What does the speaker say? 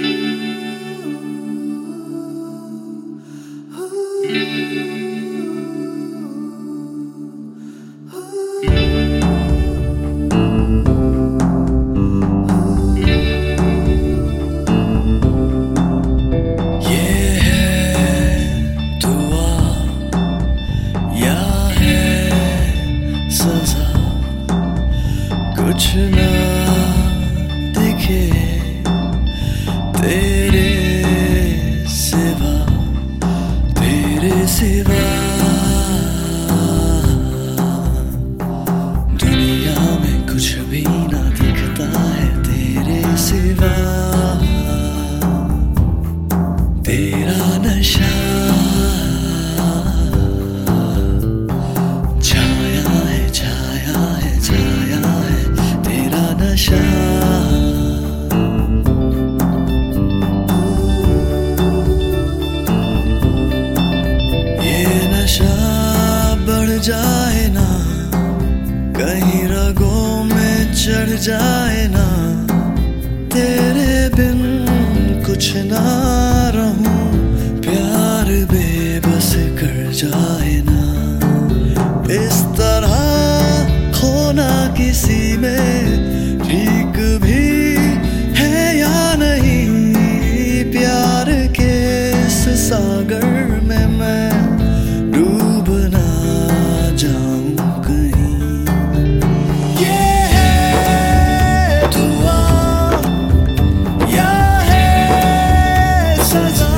कुछ ना दिखे तेरे सिवा, तेरे सिवा। दुनिया में कुछ भी ना दिखता है तेरे सिवा। तेरा नशा छाया है, छाया है, छाया है तेरा नशा। ये नशा बढ़ जाए ना, कहीं रगों में चढ़ जाए ना, तेरे बिन कुछ ना रहूं, प्यार बेबस कर जाए ना। इस तरह खोना किसी में ठीक भी है या नहीं, प्यार के इस सागर में मैं डूब ना जाऊं कहीं। ये है दुआ या है सजा।